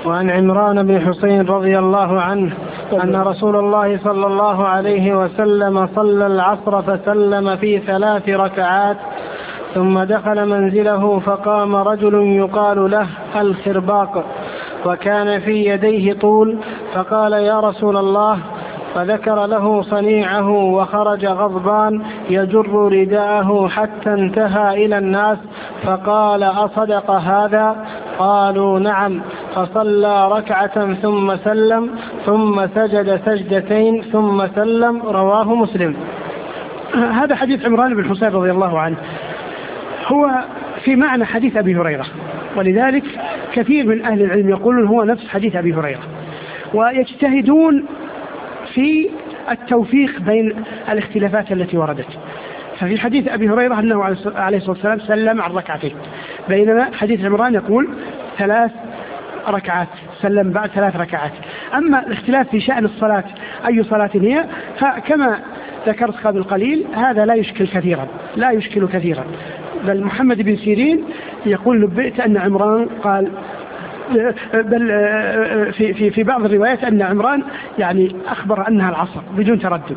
وعن عمران بن حسين رضي الله عنه أن رسول الله صلى الله عليه وسلم صلى العصر فسلم في 3 ركعات ثم دخل منزله فقام رجل يقال له الخرباق وكان في يديه طول فقال يا رسول الله، فذكر له صنيعه وخرج غضبان يجر رداءه حتى انتهى إلى الناس فقال أصدق هذا؟ قالوا نعم. فصلى ركعة ثم سلم ثم سجد سجدتين ثم سلم. رواه مسلم. هذا حديث عمران بن حسين رضي الله عنه هو في معنى حديث أبي هريرة، ولذلك كثير من أهل العلم يقولون هو نفس حديث أبي هريرة، ويجتهدون في التوفيق بين الاختلافات التي وردت. ففي حديث أبي هريرة أنه عليه الصلاة والسلام سلم عن ركعتين، بينما حديث عمران يقول 3 ركعات، سلم بعد 3 ركعات. أما الاختلاف في شأن الصلاة أي صلاة هي، فكما ذكرت قبل قليل هذا لا يشكل كثيرا. بل محمد بن سيرين يقول نبئت أن عمران قال، بل في بعض الروايات أن عمران يعني أخبر أنها العصر بدون تردد.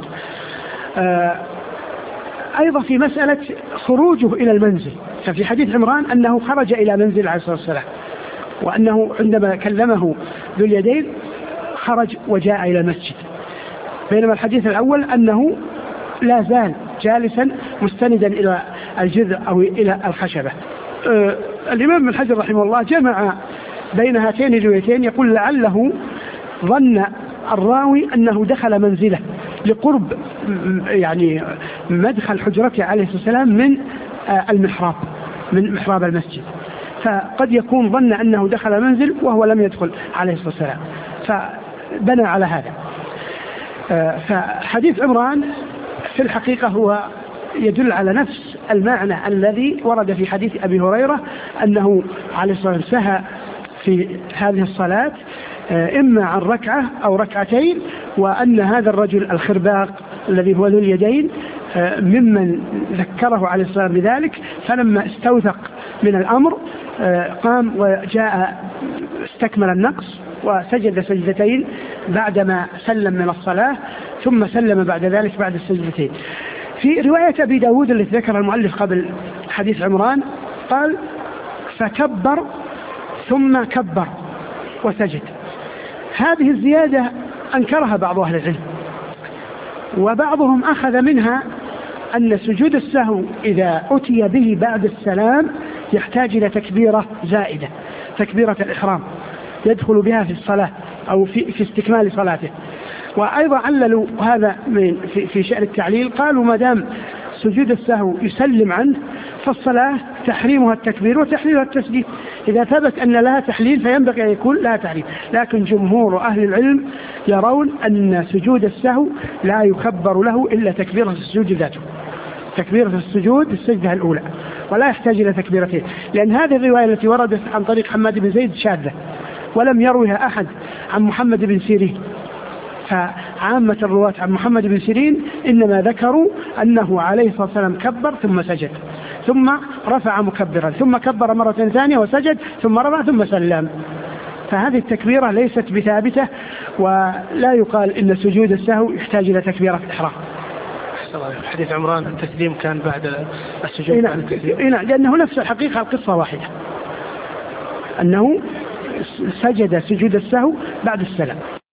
أيضا في مسألة خروجه إلى المنزل، ففي حديث عمران أنه خرج إلى منزل عليه الصلاة والسلام، وأنه عندما كلمه ذو اليدين خرج وجاء إلى المسجد، بينما الحديث الأول أنه لا زال جالسا مستندا إلى الجذع أو إلى الخشبة. الإمام ابن حجر رحمه الله جمع بين هاتين الروايتين، يقول لعله ظن الراوي أنه دخل منزله لقرب يعني مدخل حجرته عليه الصلاة والسلام من المحراب، من محراب المسجد، فقد يكون ظن أنه دخل منزل وهو لم يدخل عليه الصلاة والسلام، فبنى على هذا. فحديث عمران في الحقيقة هو يدل على نفس المعنى الذي ورد في حديث أبي هريرة، أنه عليه الصلاة والسلام سهى في هذه الصلاة إما عن ركعة أو ركعتين، وأن هذا الرجل الخرباق الذي هو ذو اليدين ممن ذكره عليه الصلاة والسلام بذلك، فلما استوثق من الأمر قام وجاء استكمل النقص وسجد سجدتين بعدما سلم من الصلاة، ثم سلم بعد ذلك بعد السجدتين. في رواية أبي داود التي ذكر المؤلف قبل حديث عمران قال فكبر ثم كبر وسجد. هذه الزيادة أنكرها بعض أهل العلم، وبعضهم أخذ منها أن سجود السهو إذا أتي به بعد السلام يحتاج إلى تكبيرة زائدة، تكبيرة الإحرام يدخل بها في الصلاة أو في استكمال صلاته. وأيضا عللوا هذا في شأن التعليل، قالوا ما دام سجود السهو يسلم عنه فالصلاة تحريمها التكبير وتحليلها التسجيل، إذا ثبت أن لها تحليل فينبغي أن يكون لها تحليل. لكن جمهور أهل العلم يرون أن سجود السهو لا يكبر له إلا تكبيرة السجود ذاته، تكبيرة السجود السجدة الأولى، ولا يحتاج إلى تكبيرتين، لأن هذه الرواية التي وردت عن طريق حماد بن زيد شاذة ولم يروها أحد عن محمد بن سيرين. فعامة الرواة عن محمد بن سيرين إنما ذكروا أنه عليه الصلاة والسلام كبر ثم سجد ثم رفع مكبرا ثم كبر مرة ثانية وسجد ثم رفع ثم سلم. فهذه التكبيرة ليست بثابتة، ولا يقال إن سجود السهو يحتاج إلى تكبيرة الإحرام. حديث عمران التسليم كان بعد السجود. نعم، لأنه نفس الحقيقة القصة واحدة، أنه سجد سجود السهو بعد السلام.